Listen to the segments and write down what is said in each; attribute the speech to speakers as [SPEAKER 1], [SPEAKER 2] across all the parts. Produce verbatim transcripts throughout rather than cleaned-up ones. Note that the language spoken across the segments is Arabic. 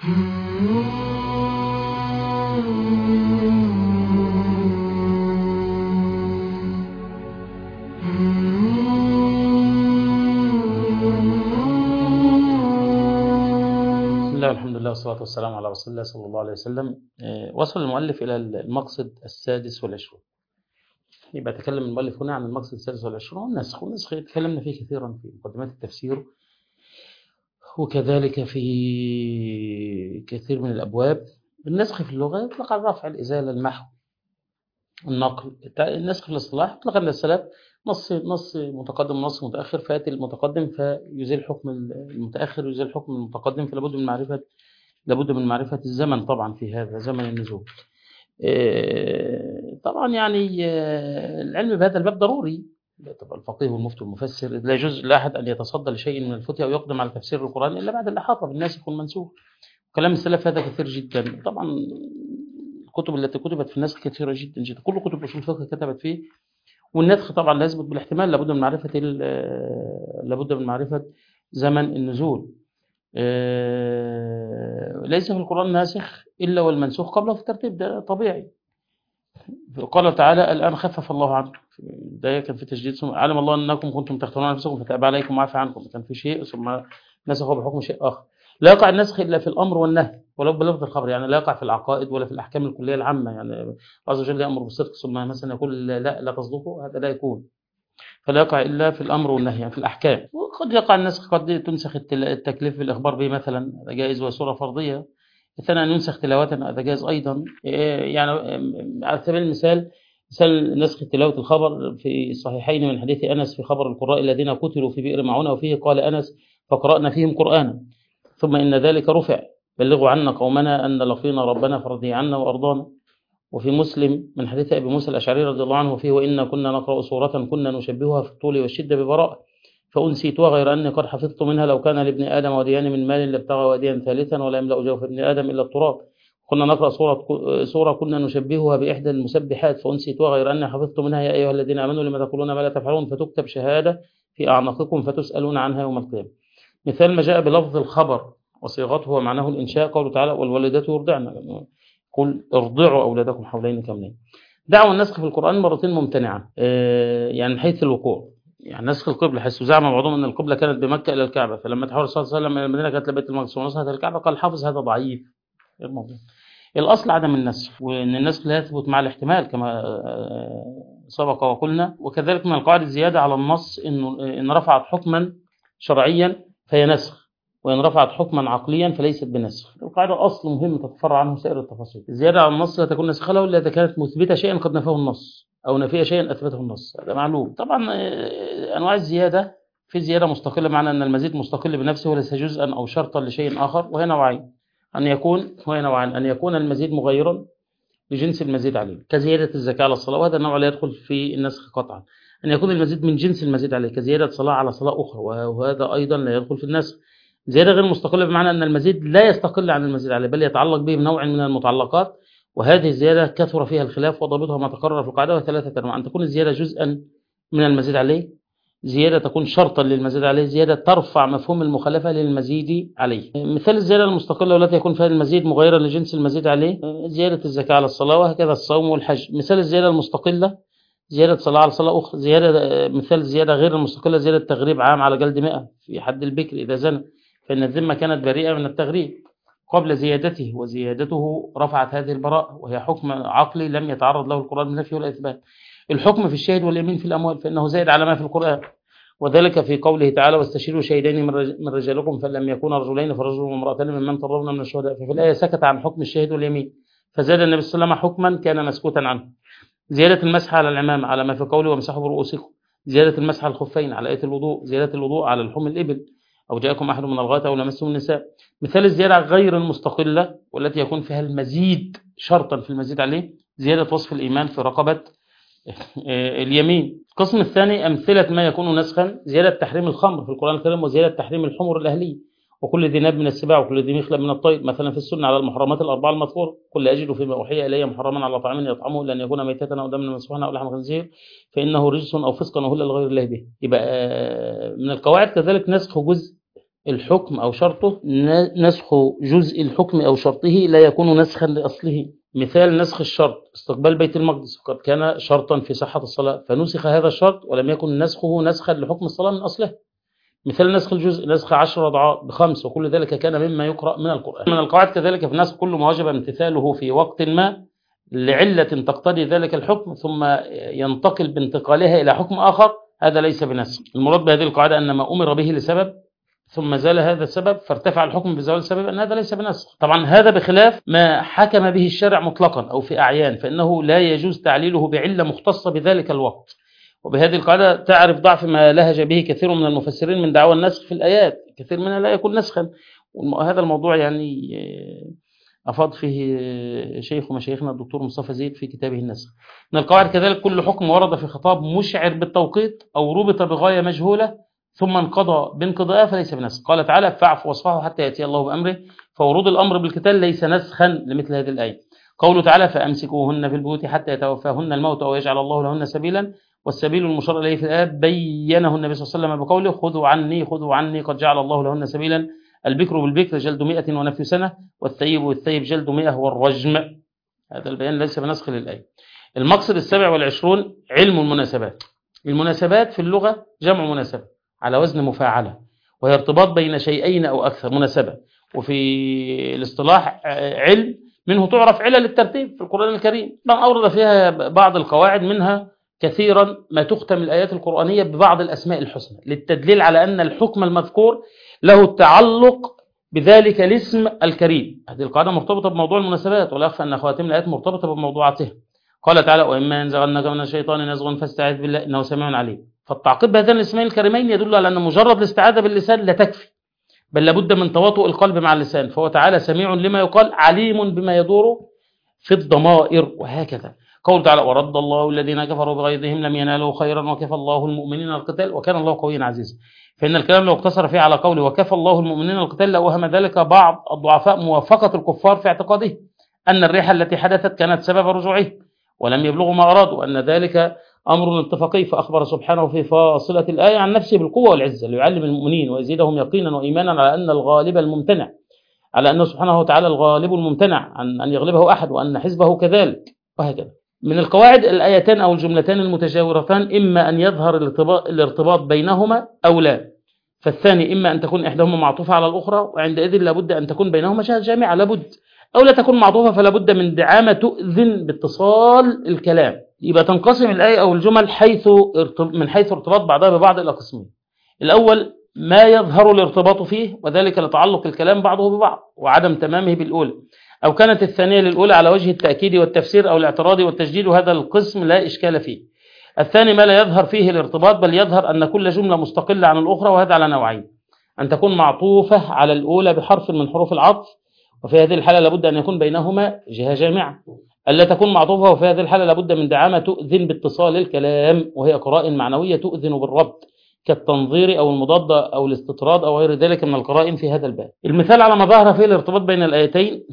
[SPEAKER 1] الحمد لله والصلاة والسلام على رسول الله صلى الله عليه وسلم. وصل المؤلف إلى المقصد السادس والعشرون. يبقى تكلم المؤلف هنا عن المقصد السادس والعشرون والنسخ، والنسخ تكلمنا فيه كثيرا في مقدمات التفسير وكذلك في كثير من الأبواب. النسخ في اللغة يطلق على الرفع، الإزالة، المحو، النقل. النسخ في الاصطلاح يطلق على السلف، نص نص متقدم ونص متأخر، فيأتي المتقدم فيزيل حكم المتأخر ويزيل حكم المتقدم، فلابد من معرفة لابد من معرفة الزمن طبعا في هذا زمن النزول. طبعا يعني العلم بهذا الباب ضروري. طبعا الفقيه والمفتي والمفسر لا يجوز لاحد أن يتصدى لشيء من الفتيا أو يقدم على تفسير القرآن إلا بعد الإحاطة بالناسخ والمنسوخ. كلام السلف هذا كثير جدا. طبعا الكتب التي كتبت في النسخ كثيرة جدا جدا، كل كتب أصول الفقه كتبت فيه. والنسخ طبعا لا يثبت بالاحتمال، لابد من معرفة لابد من معرفة زمن النزول. ليس في القرآن ناسخ إلا والمنسوخ قبله في الترتيب، ده طبيعي. قال تعالى الآن خفف الله عنكم، ده كان في تشديد، علم الله أنكم كنتم تختارون أنفسكم فتاب عليكم وعفى عنكم، كان في شيء ثم نسخه بحكم شيء آخر. لا يقع النسخ إلا في الأمر والنهي ولو بلفظ الخبر، يعني لا يقع في العقائد ولا في الأحكام الكلية العامة. يعني الله عز وجل يأمر بالصدق ثم مثلا يقول لا لا تصدقوا، هذا لا يكون. فلا يقع إلا في الأمر والنهي، يعني في الأحكام. وقد يقع النسخ، قد تنسخ التكليف بالإخبار به مثلا، هذا جائز وسورة فرضية. الثاني أن ينسخ تلاوة، هذا جائز أيضا. يعني على سبيل المثال، مثال نسخ تلاوة الخبر في الصحيحين من حديث أنس في خبر القراء الذين قتلوا في بئر معونة، وفيه قال أنس فقرأنا فيهم قرآنا ثم إن ذلك رفع بلغوا عنا قومنا أن لقينا ربنا فرضي عنا وأرضانا. وفي مسلم من حديث أبي موسى الأشعري رضي الله عنه فيه وإنا كنا نقرأ سورة كنا نشبهها في الطول والشدة ببراءة فأنسيتها غير أني قد حفظت منها لو كان لابن آدم وديان من مال لابتغى وديا ثالثا ولا يملأ جوف ابن آدم إلا التراب. كنا نقرأ سورة, سورة كنا نشبهها بإحدى المسبحات فأنسيتها غير أني حفظت منها يا أيها الذين آمنوا لما تقولون ما لا تفعلون فتكتب شهادة في أعناقكم فتسألون عنها يوم القيامة. مثال ما جاء بلفظ الخبر وصيغته ومعناه الإنشاء قوله تعالى والوالدات يرضعن، قل ارضعوا أولادكم حولين كاملين. دعوى النسخ في القرآن مرتين ممتنعة، يعني من حيث الوقوع. يعني نسخ القبلة، حيث زعم بعضهم أن القبلة كانت بمكة إلى الكعبة، فلما تحول صلى الله عليه وسلم إلى المدينة كانت لبيت المقدس ونصحت الكعبة، قال حافظ هذا ضعيف. الموضوع الأصل عدم النسخ، وأن النسخ لا يثبت مع الاحتمال كما سبق وقلنا. وكذلك من القواعد الزيادة على النص إنه إن رفعت حكما شرعيا فهي نسخ، وإن رفعت حكما عقليا فليست بنسخ. القاعدة أصل مهم تتفرع عنه سائر التفاصيل. الزيادة على النص لا تكون نسخة له إلا إذا كانت مثبتة شيئا قد نفاه النص أو نفيه شيئا أثبته النص، هذا معلوم. طبعا أنواع الزيادة، في زيادة مستقلة معنى أن المزيد مستقل بنفسه وليس جزءا أو شرطا لشيء آخر، وهي نوعين أن يكون وهي نوعان أن يكون المزيد مغيرا لجنس المزيد عليه كزيادة الزكاة على الصلاة، وهذا النوع لا يدخل في النسخ قطعا. أن يكون المزيد من جنس المزيد عليه كزيادة صلاة على صلاة أخرى، وهذا أيضا لا يدخل في النسخ. زيادة غير مستقلة بمعنى أن المزيد لا يستقل عن المزيد عليه بل يتعلق به بنوع من المتعلقات، وهذه الزيادة كثر فيها الخلاف وضابطها ما تقرر في القاعدة وثلاثة أنواع: أن تكون الزيادة جزءا من المزيد عليه، زيادة تكون شرطا للمزيد عليه، زيادة ترفع مفهوم المخالفة للمزيد عليه. مثال الزيادة المستقلة والتي يكون فيها المزيد مغيرا لجنس المزيد عليه زيادة الزكاة على الصلاة، وهكذا الصوم والحج. مثال الزيادة المستقلة زيادة صلاة على صلاة أخرى. زيادة مثال الزيادة غير المستقلة زيادة تغريب عام على جلد مئة في حد البكر إذا زنى، فإن الذمة كانت بريئة من التغريب قبل زيادته، وزيادته رفعت هذه البراءة، وهي حكم عقلي لم يتعرض له القرآن بالنفي ولا إثبات. الحكم في الشاهد واليمين في الأموال فإنه زائد على ما في القرآن، وذلك في قوله تعالى واستشيروا شهيدين من رجالكم فإن لم يكونا رجلين فرجل وامرأتان ممن ترضون من الشهداء. ففي الآية سكت عن حكم الشاهد واليمين فزاد النبي صلى الله عليه وسلم حكما كان مسكوتا عنه. زيادة المسح على العمامة على ما في قوله وامسحوا برؤوسكم. زيادة المسح على الخفين على آية الوضوء. زيادة الوضوء على لحوم الإبل أو جاءكم أحد من الغائط أو لمستم النساء. مثال الزيادة غير المستقلة والتي يكون فيها المزيد شرطا في المزيد عليه زيادة وصف الإيمان في رقبة اليمين. القسم الثاني أمثلة ما يكون نسخا: زيادة تحريم الخمر في القرآن الكريم، وزيادة تحريم الحمر الأهلية، وكل ذي ناب من السباع وكل ذي مخلب من الطير، مثلا في السنة على المحرمات الأربعة المذكورة: كل أجد فيما أوحي إلي محرما على طعام يطعمه لأن يكون ميتة أو دما مسفوحا أو لحم خنزير فإنه رجس أو فسقا أهل لغير الله به. يبقى من القواعد كذلك نسخ جزء الحكم أو شرطه، نسخ جزء الحكم أو شرطه لا يكون نسخا لأصله. مثال نسخ الشرط استقبال بيت المقدس، قد كان شرطا في صحة الصلاة فنسخ هذا الشرط ولم يكن نسخه نسخا لحكم الصلاة من أصله. مثال نسخ الجزء نسخ عشر رضعات بخمس، وكل ذلك كان مما يقرأ من القرآن. من القواعد كذلك في نسخ كل ما وجب امتثاله في وقت ما لعلة تقتضي ذلك الحكم ثم ينتقل بانتقالها إلى حكم آخر، هذا ليس بنسخ. المراد بهذه القاعدة أن ما أمر به لسبب ثم زال هذا السبب فارتفع الحكم بزوال السبب، أن هذا ليس بنسخ. طبعا هذا بخلاف ما حكم به الشرع مطلقا أو في أعيان، فإنه لا يجوز تعليله بعلة مختصة بذلك الوقت. وبهذه القاعدة تعرف ضعف ما لهج به كثير من المفسرين من دعوى النسخ في الآيات، كثير منها لا يكون نسخا. وهذا الموضوع يعني أفاض فيه شيخ ومشايخنا الدكتور مصطفى زيد في كتابه النسخ. من القواعد كذلك كل حكم ورد في خطاب مشعر بالتوقيت أو ربط بغاية مجهولة ثم انقضى بانقضاء فليس بنسخ. قال تعالى فاعفوا واصفحوا حتى يأتي الله بأمره، فورود الأمر بالقتال ليس نسخا لمثل هذه الآية. قوله تعالى فأمسكوهن في البيوت حتى يتوفاهن الموت أو يجعل الله لهن سبيلا، والسبيل المشار إليه في الآية بينه النبي صلى الله عليه وسلم بقوله خذوا عني خذوا عني قد جعل الله لهن سبيلا، البكر بالبكر جلد مئة ونفي سنة، والثيب والثيب جلد مئة والرجم. هذا البيان ليس بنسخ للآية. المقصد السابع والعشرون علم المناسبات. المناسبات في اللغة جمع مناسبة على وزن مفاعلة، وهي ارتباط بين شيئين أو أكثر مناسبة. وفي الاصطلاح علم منه تعرف علل الترتيب في القرآن الكريم، من أورد فيها بعض القواعد، منها كثيرا ما تختم الآيات القرآنية ببعض الأسماء الحسنى للتدليل على أن الحكم المذكور له تعلق بذلك الاسم الكريم. هذه القاعدة مرتبطة بموضوع المناسبات، ولا يخفى أن خواتم الآيات مرتبطة بموضوعاتها. قال تعالى وإما ينزغنك من الشيطان نزغ فاستعذ بالله إنه سميع عليم. فالتعقيب بهذين الاسمين الكريمين يدل على أن مجرد الاستعاذة باللسان لا تكفي، بل لابد من تواطؤ القلب مع اللسان، فهو تعالى سميع لما يقال عليم بما يدور في الضمائر. وهكذا قول تعالى ورد الله الذين كفروا بغيظهم لم ينالوا خيرا وكفى الله المؤمنين القتال وكان الله قويا عزيزا. فإن الكلام لو اقتصر فيه على قوله وكفى الله المؤمنين القتال لأوهم ذلك بعض الضعفاء موافقة الكفار في اعتقاده أن الريحة التي حدثت كانت سبب رجوعه ولم يبلغوا ما أرادوا، أن ذلك أمر اتفاقي. فأخبر سبحانه في فاصلة الآية عن نفسه بالقوة والعزة ليعلم المؤمنين ويزيدهم يقينا وإيمانا على أن الغالب الممتنع، على أنه سبحانه وتعالى الغالب الممتنع عن أن يغلبه أحد وأن حزبه كذلك، وهكذا. من القواعد الآيتان أو الجملتان المتجاورتان إما أن يظهر الارتباط بينهما أو لا، فالثاني إما أن تكون إحداهما معطوفة على الأخرى، وعندئذ لابد أن تكون بينهما شاهد جامعة لابد، أو لا تكون معطوفة فلا بد من دعامة تؤذن باتصال الكلام. يبقى تنقسم الآية أو الجمل حيث من حيث ارتباط بعضها ببعض إلى قسمين. الأول ما يظهر الارتباط فيه وذلك لتعلق الكلام بعضه ببعض وعدم تمامه بالأولى، أو كانت الثانية للأولى على وجه التأكيد والتفسير أو الاعتراض والتجديد، وهذا القسم لا إشكال فيه. الثاني ما لا يظهر فيه الارتباط بل يظهر أن كل جملة مستقلة عن الأخرى، وهذا على نوعين: أن تكون معطوفة على الأولى بحرف من حروف العطف وفي هذه الحالة لابد أن يكون بينهما جهة جامعة، ألا تكون معطوفة وفي هذه الحالة لابد من دعامة تؤذن باتصال الكلام وهي قرائن معنوية تؤذن بالربط كالتنظير أو المضاد أو الاستطراد أو غير ذلك من القرائن في هذا الباب. المثال على ما ظهر فيه الارتباط بين الآيتين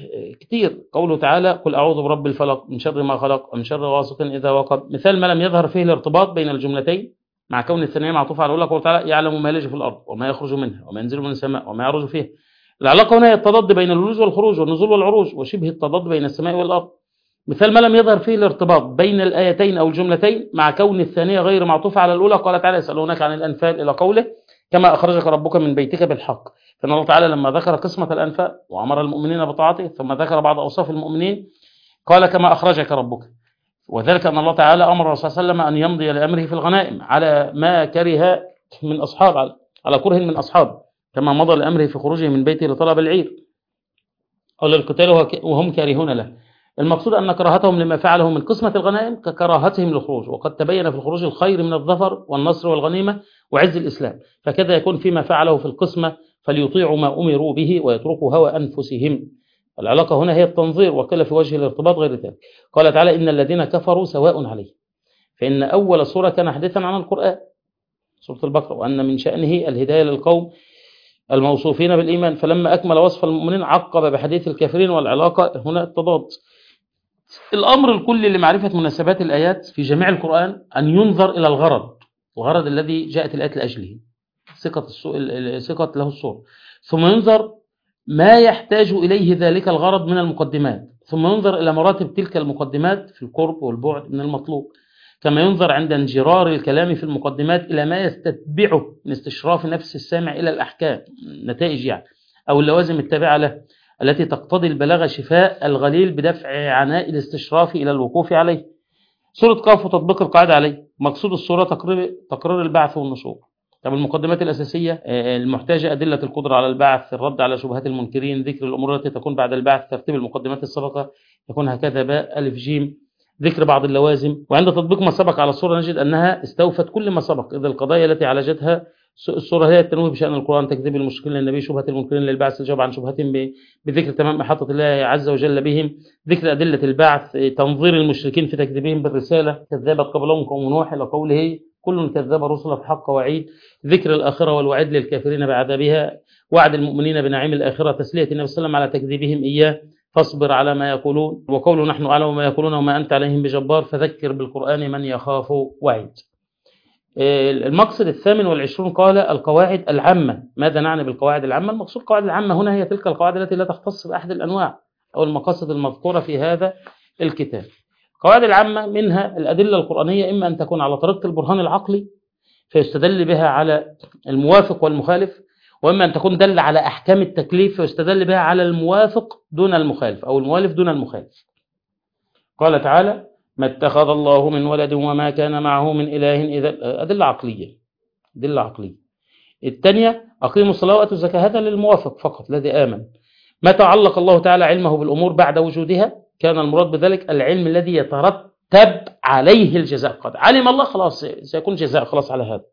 [SPEAKER 1] كتير، قوله تعالى قل أعوذ برب الفلق من شر ما خلق ومن شر غاسق إذا وقب. مثال ما لم يظهر فيه الارتباط بين الجملتين مع كون الثانية معطوفة على الأولى، قوله تعالى يعلم ما يلج في الأرض وما يخرج منها وما ينزل من السماء وما يعرج فيها. العلاقة هنا هي التضاد بين الولوج والخروج والنزول والعروج وشبه التضاد بين السماء والأرض. مثال ما لم يظهر فيه الارتباط بين الآيتين أو الجملتين مع كون الثانية غير معطوفة على الأولى، قال تعالى يسألونك عن الأنفال إلى قوله كما أخرجك ربك من بيتك بالحق. فإن الله تعالى لما ذكر قسمة الأنفال وأمر المؤمنين بطاعته ثم ذكر بعض أوصاف المؤمنين قال كما أخرجك ربك، وذلك أن الله تعالى أمر الرسول صلى الله عليه وسلم أن يمضي لأمره في الغنائم على ما كره من أصحاب على كره من أصحاب، كما مضى لأمره في خروجه من بيته لطلب العير أو للقتال وهم كارهون له. المقصود أن كراهتهم لما فعله من قسمة الغنائم ككراهتهم للخروج، وقد تبين في الخروج الخير من الظفر والنصر والغنيمة وعز الإسلام، فكذا يكون فيما فعله في القسمة فليطيعوا ما أمروا به ويتركوا هوى أنفسهم. العلاقة هنا هي التنظير، وقيل في وجه الارتباط غير ذلك. قال تعالى إن الذين كفروا سواء عليه، فإن أول سورة كان حديثا عن القرآن سورة البقرة، وأن من شأنه الهداية للقوم الموصوفين بالإيمان، فلما أكمل وصف المؤمنين عقب بحديث الكافرين، والعلاقة هنا التضاد. الأمر الكلي لمعرفة مناسبات الآيات في جميع القرآن أن ينظر إلى الغرض الغرض الذي جاءت الآيات لأجله، ثقة ثقة له الصورة. ثم ينظر ما يحتاج إليه ذلك الغرض من المقدمات، ثم ينظر إلى مراتب تلك المقدمات في القرب والبعد من المطلوب، كما ينظر عند انجرار الكلام في المقدمات إلى ما يستتبعه من استشراف نفس السامع إلى الأحكام، نتائج يعني، أو اللوازم التابعة له التي تقتضي البلاغة شفاء الغليل بدفع عناء الاستشراف إلى الوقوف عليه. سورة قاف وتطبيق القاعدة عليه. مقصود السورة تقرير, تقرير البعث والنشور. طب المقدمات الأساسية المحتاجة أدلة القدرة على البعث، الرد على شبهات المنكرين، ذكر الأمور التي تكون بعد البعث، ترتيب المقدمات السابقة يكون هكذا باء ألف جيم، ذكر بعض اللوازم. وعند تطبيق ما سبق على السورة نجد أنها استوفت كل ما سبق، إذا القضايا التي عالجتها السورة هي التنويه بشأن القرآن، تكذيب المشركين للنبي، شبهة المنكرين للبعث، الجواب عن شبهتهم بذكر تمام إحاطة الله عز وجل بهم، ذكر أدلة البعث، تنظير المشركين في تكذيبهم بالرسالة، كذبت قبلهم قوم نوح إلى قوله كل كذب الرسل بحق وعيد، ذكر الآخرة والوعيد للكافرين بعذابها، وعد المؤمنين بنعيم الآخرة، تسلية النبي صلى الله عليه وسلم على تكذيبهم إياه، فاصبر على ما يقولون، وقوله نحن أعلم ما يقولون وما أنت عليهم بجبار، فذكر بالقرآن من يخاف وعيد. المقصد الثامن والعشرون قال القواعد العامة. ماذا نعني بالقواعد العامة؟ المقصود القواعد العامة هنا هي تلك القواعد التي لا تختص بأحد الأنواع أو المقاصد المذكورة في هذا الكتاب. القواعد العامة منها الأدلة القرآنية، إما أن تكون على طريقة البرهان العقلي فيستدل بها على الموافق والمخالف، وإما أن تكون دل على أحكام التكليف فيستدل بها على الموافق دون المخالف أو الموالف دون المخالف. قال تعالى ما اتخذ الله من ولد وما كان معه من إله، إذا أدلة عقلية، أدلة عقلية. الثانية أقيموا الصلاة وآتوا الزكاة، هذا للموافق فقط الذي آمن. ما تعلق الله تعالى علمه بالأمور بعد وجودها، كان المراد بذلك العلم الذي يترتب عليه الجزاء، قد علم الله خلاص سيكون جزاء خلاص على هذا.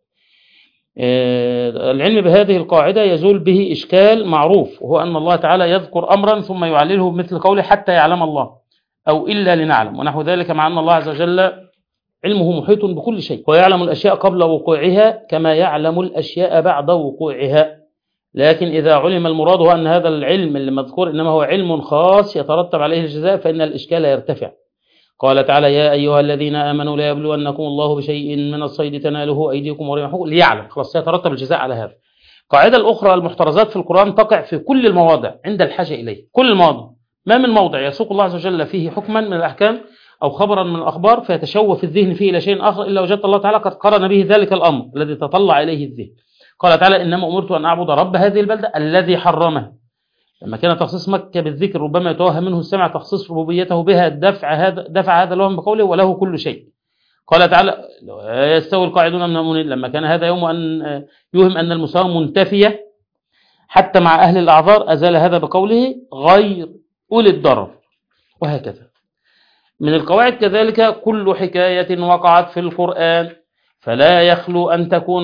[SPEAKER 1] العلم بهذه القاعدة يزول به إشكال معروف، وهو أن الله تعالى يذكر أمرا ثم يعلله بمثل قوله حتى يعلم الله أو إلا لنعلم ونحو ذلك، مع أن الله عز وجل علمه محيط بكل شيء، ويعلم الأشياء قبل وقوعها كما يعلم الأشياء بعد وقوعها. لكن إذا علم المراد هو أن هذا العلم اللي مذكور إنما هو علم خاص يترتب عليه الجزاء، فإن الإشكال يرتفع. قال تعالى يا أيها الذين آمنوا لا يبلونكم الله بشيء من الصيد تناله أيديكم ورمحكم ليعلم، خلاص سيترتب الجزاء على هذا. القاعدة الأخرى المحترزات في القرآن تقع في كل المواضع عند الحاجة إليه، كل المواضع، ما من موضع يسوق الله عز وجل فيه حكما من الأحكام أو خبرا من الأخبار فيتشوف الذهن فيه إلى شيء آخر إلا وجدت الله تعالى قد قرن به ذلك الأمر الذي تطلع إليه الذهن. قال تعالى إنما أمرت أن أعبد رب هذه البلدة الذي حرمه. لما كان تخصيص مكة بالذكر ربما يتوهم منه السمع تخصيص ربوبيته بها، دفع هذا دفع هذا لهم بقوله وله كل شيء. قال تعالى يستوي القاعدون من المؤمنين، لما كان هذا يوم أن يوهم أن المساواة منتفية حتى مع أهل الأعذار أزال هذا بقوله غير أولي الضرر، وهكذا. من القواعد كذلك كل حكاية وقعت في القرآن فلا يخلو أن تكون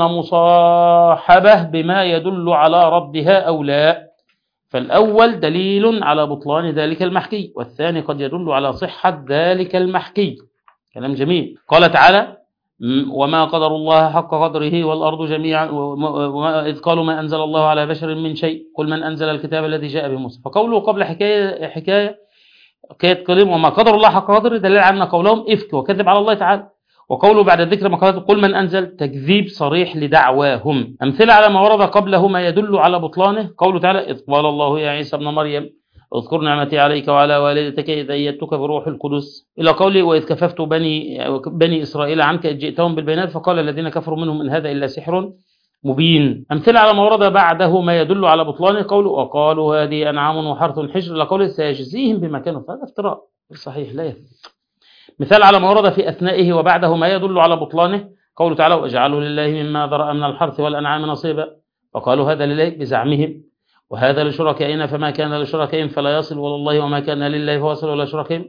[SPEAKER 1] مصاحبة بما يدل على ردها أو لا. فالأول دليل على بطلان ذلك المحكي، والثاني قد يدل على صحة ذلك المحكي. كلام جميل. قال تعالى وما قدر الله حق قدره والأرض جميعا إذ قالوا ما أنزل الله على بشر من شيء قل من أنزل الكتاب الذي جاء به موسى. فقوله قبل حكاية حكاية حكاية كلام وما قدر الله حق قدره دليل على أن قولهم إفك وكذب على الله تعالى، وقوله بعد الذكر ما قال قل من أنزل تكذيب صريح لدعواهم. أمثلة على ما ورد قبله ما يدل على بطلانه قوله تعالى إذ قال الله يا عيسى ابن مريم اذكر نعمتي عليك وعلى والدتك إذ أيدتك بروح القدس، إلى قوله وإذ كففت بني بني إسرائيل عنك إذ جئتهم بالبينات فقال الذين كفروا منهم إن هذا إلا سحر مبين. أمثلة على ما ورد بعده ما يدل على بطلانه قوله وقالوا هذه أنعام وحرث حجر، إلى قوله سيجزيهم بما كانوا، فهذا افتراء صحيح لا يثبت. مثال على ما ورد في أثنائه وبعده ما يدل على بطلانه قوله تعالى واجعلوا لله مما ذرأ من الحرث والأنعام نصيبا، فقالوا هذا لله بزعمهم وهذا لشركائنا فما كان لشركائهم فلا يصل والله وما كان لله فوصل ولا شركائهم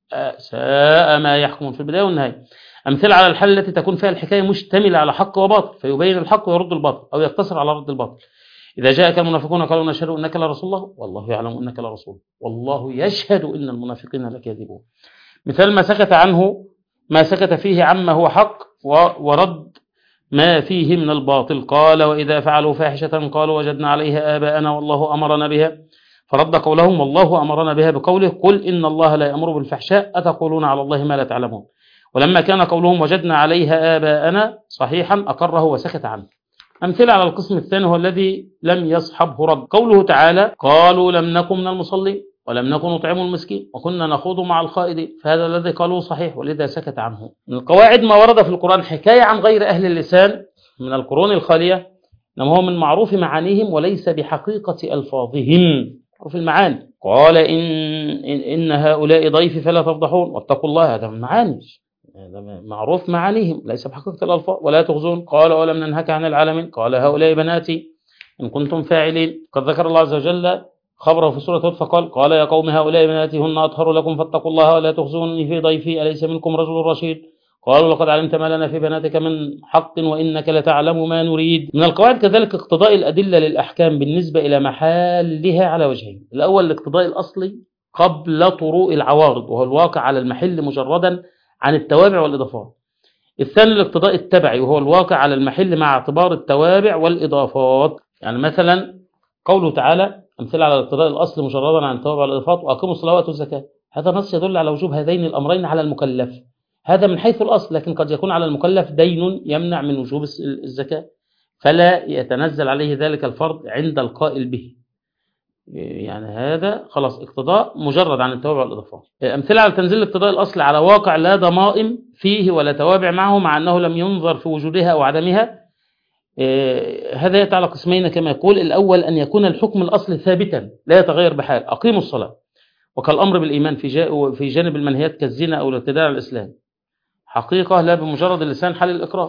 [SPEAKER 1] ساء ما يحكمون في البداية والنهاية. أمثلة على الحالة التي تكون فيها الحكاية مشتملة على حق وباطل فيبين الحق ويرد الباطل أو يقتصر على رد الباطل. إذا جاءك المنافقون قالوا نشهد إنك لرسول الله والله يعلم إنك لرسول والله يشهد إن المنافقين لكاذبون. مثال ما سكت عنه ما سكت فيه عما هو حق ورد ما فيه من الباطل. قال وإذا فعلوا فاحشة قالوا وجدنا عليها آباءنا والله أمرنا بها، فرد قولهم والله أمرنا بها بقوله قل إن الله لا يأمر بالفحشاء أتقولون على الله ما لا تعلمون. ولما كان قولهم وجدنا عليها آباءنا صحيحا أقره وسكت عنه. أمثلة على القسم الثاني هو الذي لم يصحبه رد. قوله تعالى قالوا لم نكن من المصلين ولم نكن نطعم المسكين وكنا نخوض مع الخائضين، فهذا الذي قالوه صحيح ولذا سكت عنه. من القواعد ما ورد في القرآن حكاية عن غير أهل اللسان من القرون الخالية، إنما هو من معروف معانيهم وليس بحقيقة ألفاظهم. معروف المعاني، قال إن, إن, إن هؤلاء ضيفي فلا تفضحون واتقوا الله، هذا من معاني، هذا معروف معانيهم ليس بحقيقة الألفاظ. ولا تخزون، قال ولم ننهك عن العالمين، قال هؤلاء بناتي إن كنتم فاعلين. قد ذكر الله عز وجل خبره في سورة هود فقال قال يا قوم هؤلاء بناتي هن أطهر لكم فاتقوا الله ولا تخزوني في ضيفي أليس منكم رجل رشيد. قالوا لقد علمت ما لنا في بناتك من حق وإنك لتعلم ما نريد. من القواعد كذلك اقتضاء الأدلة للأحكام بالنسبة إلى محلها على وجهين. الأول الاقتضاء الأصلي قبل طروء العوارض وهو الواقع على المحل مجردا عن التوابع والإضافات. الثاني الاقتضاء التبعي وهو الواقع على المحل مع اعتبار التوابع والإضافات. يعني مثلا قوله تعالى أمثلة على الاقتضاء الأصل مجردا عن التوابع والإضافات وأقيموا الصلاة وآتوا الزكاة، هذا نص يدل على وجوب هذين الأمرين على المكلف، هذا من حيث الأصل، لكن قد يكون على المكلف دين يمنع من وجوب الزكاة فلا يتنزل عليه ذلك الفرض عند القائل به. يعني هذا خلاص اقتضاء مجرد عن التوابع والإضافات. أمثلة على تنزيل الاقتضاء الأصل على واقع لا ضمائم فيه ولا توابع معه مع أنه لم ينظر في وجودها أو عدمها. هذا يأتي على قسمين كما يقول. الأول أن يكون الحكم الأصل ثابتا لا يتغير بحال، أقيموا الصلاة، وكالأمر بالإيمان في جانب المنهيات كالزنا أو الارتداد على الإسلام حقيقة لا بمجرد اللسان حال الإقرار.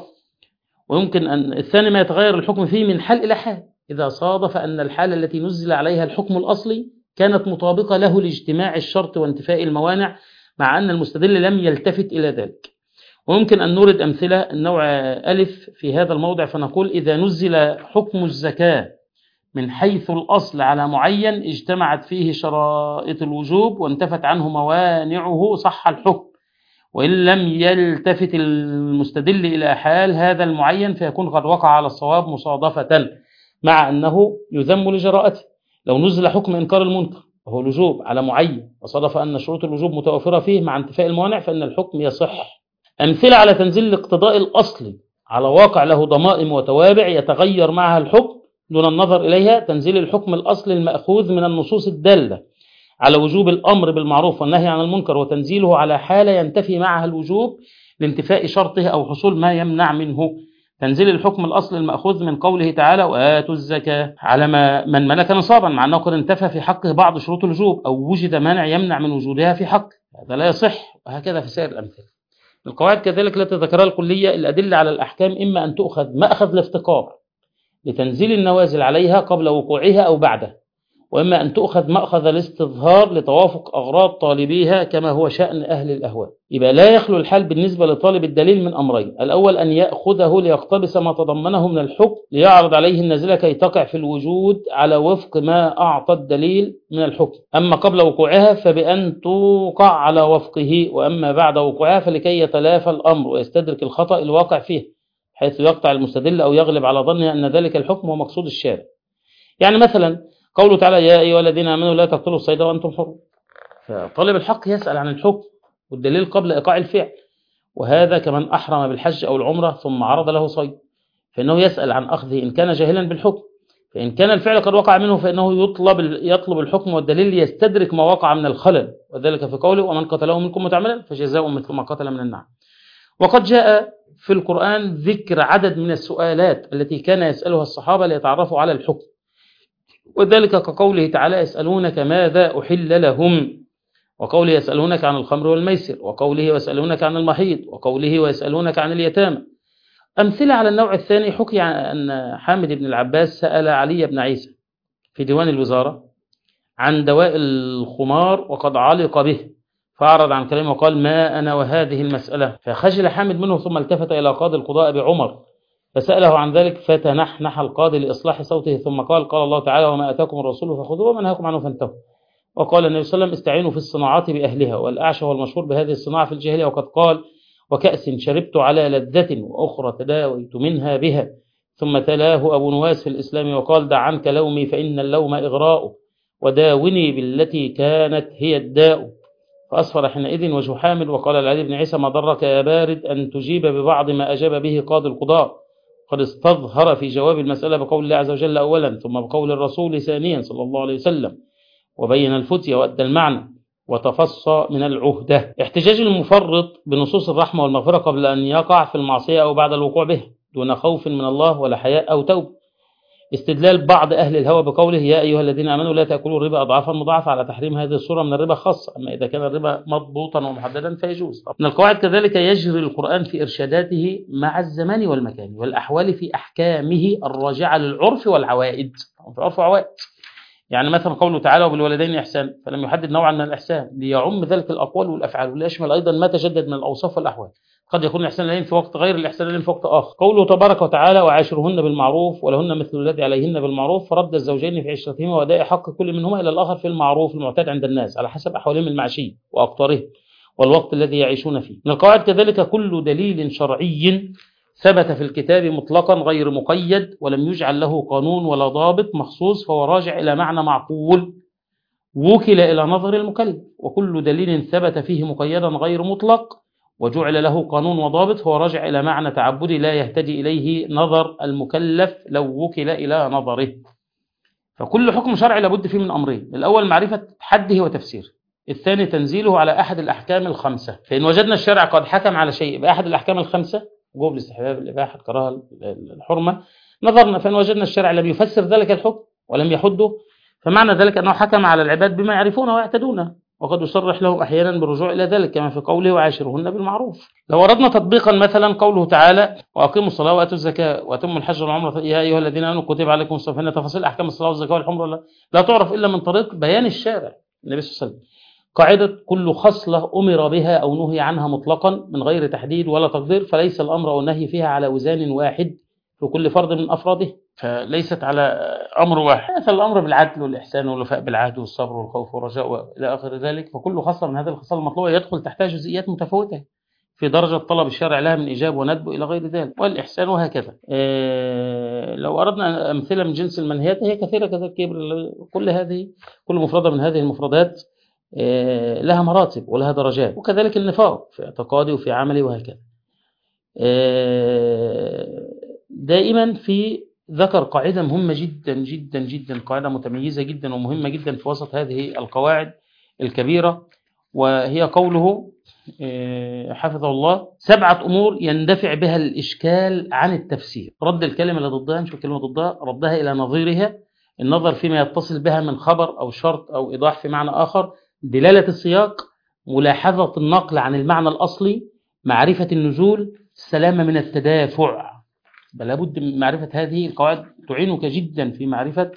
[SPEAKER 1] ويمكن أن الثاني ما يتغير الحكم فيه من حال إلى حال إذا صادف أن الحالة التي نزل عليها الحكم الأصلي كانت مطابقة له لاجتماع الشرط وانتفاء الموانع مع أن المستدل لم يلتفت إلى ذلك. ويمكن أن نورد أمثلة. النوع ألف في هذا الموضع فنقول إذا نزل حكم الزكاة من حيث الأصل على معين اجتمعت فيه شرائط الوجوب وانتفت عنه موانعه صح الحكم، وإن لم يلتفت المستدل إلى حال هذا المعين فيكون قد وقع على الصواب مصادفة مع أنه يذم لجراءته. لو نزل حكم إنكار المنكر وهو الوجوب على معين وصادف أن شروط الوجوب متوفرة فيه مع انتفاء الموانع فإن الحكم يصح. أمثلة على تنزيل الاقتضاء الأصلي على واقع له ضمائم وتوابع يتغير معها الحكم دون النظر إليها، تنزيل الحكم الأصلي المأخوذ من النصوص الدالة على وجوب الأمر بالمعروف والنهي عن المنكر وتنزيله على حالة ينتفي معها الوجوب لانتفاء شرطه أو حصول ما يمنع منه. تنزيل الحكم الأصل المأخوذ من قوله تعالى وآتوا الزكاة على ما من ملك نصابا مع أنه قد انتفى في حقه بعض شروط الوجوب أو وجد مانع يمنع من وجودها في حقه، هذا لا يصح. وهكذا في سائر الأمثلة. القواعد كذلك لا تذكرها الكلية. الأدلة على الأحكام إما أن تؤخذ مأخذ الافتقار لتنزيل النوازل عليها قبل وقوعها أو بعده، وإما أن تؤخذ مأخذ الاستظهار لتوافق أغراض طالبيها كما هو شأن أهل الأهواء. يبقى لا يخلو الحال بالنسبة لطالب الدليل من أمرين. الأول أن يأخذه ليقتبس ما تضمنه من الحكم ليعرض عليه النازلة كي تقع في الوجود على وفق ما أعطى الدليل من الحكم، أما قبل وقوعها فبأن توقع على وفقه، وأما بعد وقوعها فلكي يتلافى الأمر ويستدرك الخطأ الواقع فيه حيث يقطع المستدل أو يغلب على ظنه أن ذلك الحكم هو مقصود الشارع. يعني مثلا قوله تعالى يا أيها الذين آمنوا لا تقتلوا الصيد وأنتم حرم، فطالب الحق يسأل عن الحكم والدليل قبل إيقاع الفعل، وهذا كمن أحرم بالحج أو العمرة ثم عرض له صيد فإنه يسأل عن أخذه إن كان جاهلا بالحكم، فإن كان الفعل قد وقع منه فإنه يطلب يطلب الحكم والدليل ليستدرك ما وقع من الخلل، وذلك في قوله ومن قتله منكم متعمدا فجزاء مثل ما قتل من النعم. وقد جاء في القرآن ذكر عدد من السؤالات التي كان يسألها الصحابة ليتعرفوا على الحكم، وذلك كقوله تعالى يسألونك ماذا أحل لهم، وقوله يسألونك عن الخمر والميسر، وقوله ويسألونك عن المحيض، وقوله ويسألونك عن اليتامى. أمثلة على النوع الثاني حكي أن حامد بن العباس سأل علي بن عيسى في ديوان الوزارة عن دواء الخمار وقد علق به فأعرض عن كلامه وقال ما أنا وهذه المسألة، فخجل حامد منه ثم التفت إلى قاضي القضاء بعمر فسأله عن ذلك فتنحنح القاضي لإصلاح صوته ثم قال قال الله تعالى وما أتاكم الرسول فخذوه وما نهاكم عنه فانتهوا. وقال النبي صلى الله عليه وسلم استعينوا في الصناعات بأهلها، والأعشى والمشهور بهذه الصناعة في الجاهلية، وقد قال وكأس شربت على لذة وأخرى تداويت منها بها، ثم تلاه أبو نواس في الإسلام وقال دع عنك لومي فإن اللوم إغراء وداوني بالتي كانت هي الداء، فأصفر حينئذ وجه حامد. وقال العلي بن عيسى ما ضرك يا بارد أن تجيب ببعض ما أجاب به قاضي القضاء، قد استظهر في جواب المسألة بقول الله عز وجل أولا ثم بقول الرسول ثانيا صلى الله عليه وسلم، وبين الفتية وأدى المعنى وتفصى من العهدة. احتجاج المفرط بنصوص الرحمة والمغفرة قبل أن يقع في المعصية أو بعد الوقوع به دون خوف من الله ولا حياء أو توبة. استدلال بعض أهل الهوى بقوله يا أيها الذين آمنوا لا تأكلوا الربا أضعافا مضاعفة على تحريم هذه الصورة من الربا خاصة، أما إذا كان الربا مضبوطا ومحددا فيجوز. من القواعد كذلك يجري القرآن في إرشاداته مع الزمان والمكان والأحوال في أحكامه الراجعة للعرف والعوائد. في العرف والعوائد يعني مثلا قوله تعالى وبالوالدين إحسان، فلم يحدد نوعا من الإحسان ليعم ذلك الأقوال والأفعال وليشمل أيضا ما تجدد من الأوصاف والأحوال. قد يكون الإحسان لهم في وقت غير الإحسان لهم في وقت آخر. قوله تبارك وتعالى وعاشرهن بالمعروف ولهن مثل الذي عليهن بالمعروف، فرد الزوجين في عشرتهما وأداء حق كل منهما إلى الآخر في المعروف المعتاد عند الناس على حسب أحوالهم المعيشية وأقطارهم والوقت الذي يعيشون فيه. من القواعد كذلك كل دليل شرعي ثبت في الكتاب مطلقا غير مقيد ولم يجعل له قانون ولا ضابط مخصوص فهو راجع إلى معنى معقول وكل إلى نظر المكلف، وكل دليل ثبت فيه مقيدا غير مطلق وجعل له قانون وضابط فهو راجع إلى معنى تعبدي لا يهتدي إليه نظر المكلف لو وكل إلى نظره. فكل حكم شرعي لابد فيه من أمرين: الأول معرفة حده وتفسيره، الثاني تنزيله على أحد الأحكام الخمسة. فإن وجدنا الشرع قد حكم على شيء بأحد الأحكام الخمسة وجوب الاستحباب الإباحة الكراهة الحرمة نظرنا، فإن وجدنا الشرع لم يفسر ذلك الحكم ولم يحده فمعنى ذلك أنه حكم على العباد بما يعرفونه ويعتدونه، وقد يصرح لهم أحيانا بالرجوع إلى ذلك كما في قوله وعاشرهن بالمعروف. لو أردنا تطبيقا مثلا قوله تعالى وأقيموا الصلاة وآتوا الزكاة وأتموا الحج والعمرة يا أيها الذين آمنوا كتب عليكم الصيام، فإن تفاصيل أحكام الصلاة والزكاة والعمرة لا, لا تعرف إلا من طريق بيان الشارع النبي صلى الله عليه وسلم. قاعدة كل خصلة أمر بها أو نهي عنها مطلقا من غير تحديد ولا تقدير فليس الأمر أو النهي فيها على وزان واحد في كل فرد من أفراده، فليست على أمر واحد. مثل الأمر بالعدل والإحسان والوفاء بالعهد والصبر والخوف والرجاء وإلى آخر ذلك، فكل خصلة من هذه الخصال المطلوبة يدخل تحتها جزئيات متفاوتة في درجة طلب الشارع لها من إيجاب وندب إلى غير ذلك، والإحسان وهكذا. إيه لو أردنا أمثلة من جنس المنهيات هي كثيرة كثير كبير. كل هذه كل مفردة من هذه المفردات إيه لها مراتب ولها درجات، وكذلك النفاق في اعتقادي وفي عملي وهكذا. إيه دائما في ذكر قاعدة مهمة جدا جدا جدا، قاعدة متميزة جدا ومهمة جدا في وسط هذه القواعد الكبيرة، وهي قوله حفظه الله سبعة أمور يندفع بها الإشكال عن التفسير: رد الكلمة اللي ضدها، مش الكلمة ضدها، ردها إلى نظيرها، النظر فيما يتصل بها من خبر أو شرط أو إيضاح في معنى آخر، دلالة السياق، ملاحظة النقل عن المعنى الأصلي، معرفة النزول، السلامة من التدافع. بل لابد من معرفة هذه القواعد تعينك جدا في معرفة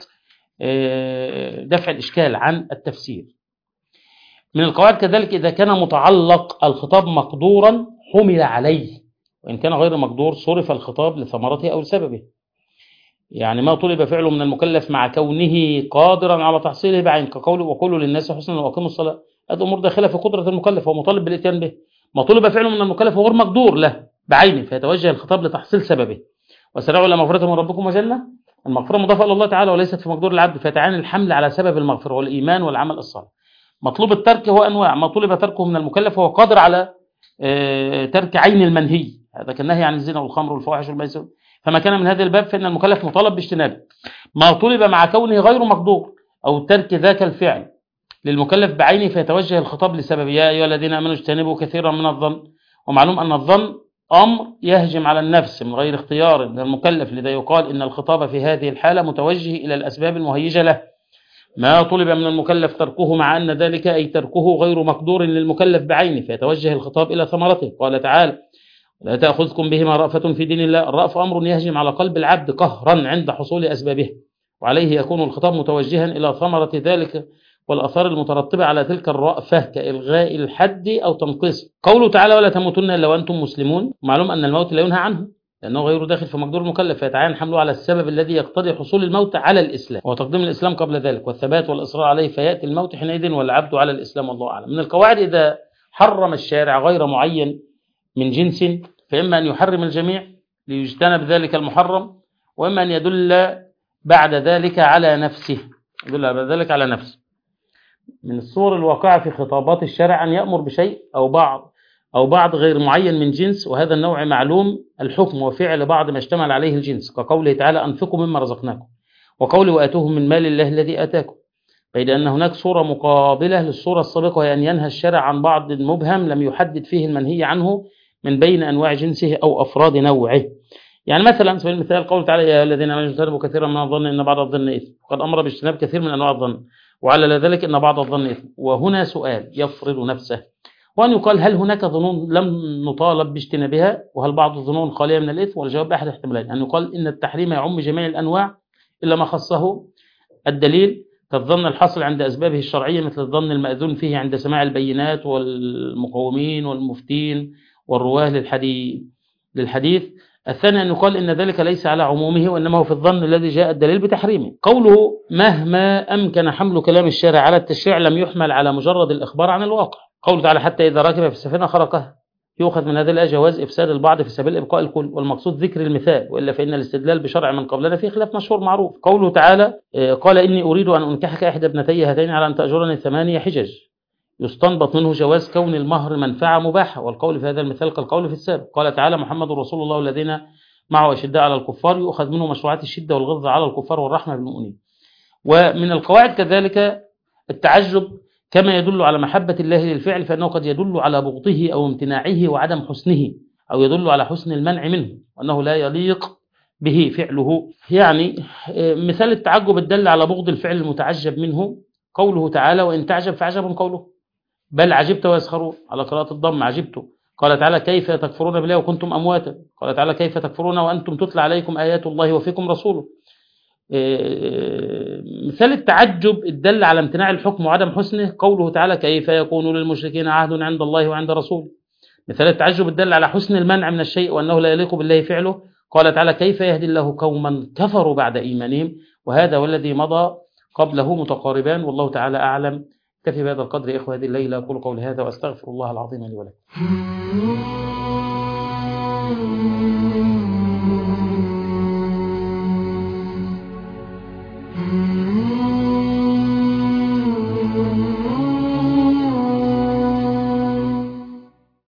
[SPEAKER 1] دفع الإشكال عن التفسير. من القواعد كذلك إذا كان متعلق الخطاب مقدورا حمل عليه، وإن كان غير مقدور صرف الخطاب لثمرته أو لسببه. يعني ما طلب فعله من المكلف مع كونه قادرا على تحصيله بعين كقوله وقولوا للناس حسنا وأقيموا الصلاة، هذه أمور داخلة في قدرة المكلف وهو مطالب بالإتيان به. ما طلب فعله من المكلف وغير مقدور له بعينه فيتوجه الخطاب لتحصيل سببه. وسارعوا إلى مغفرة من ربكم وجنة، المغفرة مضافة إلى الله تعالى وليست في مقدور العبد، فيتعين الحمل على سبب المغفرة والإيمان والعمل الصالح. مطلوب الترك هو أنواع: ما طلب تركه من المكلف وهو قادر على ترك عين المنهي، هذا كالنهي عن الزنا والخمر والفواحش والميسر، فما كان من هذا الباب فإن المكلف مطالب باجتنابه. ما طلب مع كونه غير مقدور أو ترك ذاك الفعل للمكلف بعينه فيتوجه الخطاب لسبب يا أيها الذين آمنوا اجتنبوا كثيرا من الظن، ومعلوم أن الظن أمر يهجم على النفس من غير اختيار من المكلف، لذا يقال إن الخطاب في هذه الحالة متوجه إلى الأسباب المهيجة له. ما طلب من المكلف تركه مع أن ذلك أي تركه غير مقدور للمكلف بعينه فيتوجه الخطاب إلى ثمرته. قال تعالى لا تأخذكم بهما رأفة في دين الله، الرأف أمر يهجم على قلب العبد قهرا عند حصول أسبابه، وعليه يكون الخطاب متوجها إلى ثمرة ذلك والأثار المترتبة على تلك الرأفة كإلغاء الحد أو تنقيصه. قوله تعالى ولا تموتن إلا وأنتم مسلمون، معلوم أن الموت لا ينهى عنه لأنه غير داخل في مقدور المكلف، فيتعين حمله على السبب الذي يقتضي حصول الموت على الإسلام وتقديم الإسلام قبل ذلك والثبات والإصرار عليه، فيأتي الموت حينئذ والعبد على الإسلام والله أعلم. من القواعد إذا حرم الشارع غير معين من جنس فإما أن يحرم الجميع ليجتنب ذلك المحرم، وإما أن يدل بعد ذلك على نفسه يدل بعد ذلك على نفسه. من الصور الواقعة في خطابات الشارع أن يأمر بشيء أو بعض أو بعض غير معين من جنس، وهذا النوع معلوم الحكم وفعل بعض ما اشتمل عليه الجنس، كقوله تعالى أنفقوا مما رزقناكم، وقوله وآتوهم من مال الله الذي آتاكم، بيد أن هناك صورة مقابلة للصورة السابقة، وهي أن ينهى الشرع عن بعض مبهم لم يحدد فيه المنهي عنه من بين أنواع جنسه أو أفراد نوعه. يعني مثلا سبيل المثال قول تعالى يا الذين آمنوا اجتنبوا كثيرا من الظن إن بعض الظن إثم، وقد أمر باجتناب كثير من أنواع الظن، وعلى ذلك إن بعض الظن إثم. وهنا سؤال يفرض نفسه، وأن يقال هل هناك ظنون لم نطالب باجتنابها، وهل بعض الظنون خالية من الإثم؟ والجواب أحد احتمالين، أن يقال إن التحريم يعم جميع الأنواع إلا ما خصه الدليل، كالظن الحاصل عند أسبابه الشرعية مثل الظن المأذون فيه عند سماع البينات والمقومين والمفتين والرواه للحديث للحديث الثاني أن يقال إن ذلك ليس على عمومه، وإنما هو في الظن الذي جاء الدليل بتحريمه. قوله مهما أمكن حمل كلام الشارع على التشريع لم يحمل على مجرد الإخبار عن الواقع. قوله تعالى حتى إذا ركب في السفينة خرقها، يؤخذ من هذه الآية جواز إفساد البعض في سبيل إبقاء الكل، والمقصود ذكر المثال، وإلا فإن الاستدلال بشرع من قبلنا فيه خلاف مشهور معروف. قوله تعالى قال إني أريد أن أنكحك إحدى ابنتي هاتين على أن تأجرني ثمانية حجج، يستنبط منه جواز كون المهر منفعة مباحة، والقول في هذا المثال كالقول في السابق. قال تعالى محمد رسول الله والذين معه أشداء على الكفار، يؤخذ منه مشروعات الشدة والغلظة على الكفار والرحمة بالمؤمنين. ومن القواعد كذلك التعجب كما يدل على محبة الله للفعل، فإنه قد يدل على بغضه أو امتناعه وعدم حسنه، أو يدل على حسن المنع منه وأنه لا يليق به فعله. يعني مثال التعجب الدل على بغض الفعل المتعجب منه قوله تعالى وإن تعجب فعجب قوله بل عجبت ويسخرون، على قراءة الضم عجبت. قال تعالى كيف تكفرون بالله وكنتم أمواتا، قال تعالى كيف تكفرون وأنتم تتلى عليكم آيات الله وفيكم رسوله. مثال التعجب الدل على امتناع الحكم وعدم حسنه قوله تعالى كيف يكون للمشركين عهد عند الله وعند رسوله. مثال التعجب الدل على حسن المنع من الشيء وأنه لا يليق بالله فعله قال تعالى كيف يهدي الله قوما كفروا بعد إيمانهم، وهذا والذي مضى قبله متقاربان، والله تعالى أعلم. كفي بهذا القدر إخوة هذه الليلة، أقول قولي هذا وأستغفر الله العظيم لي ولكم.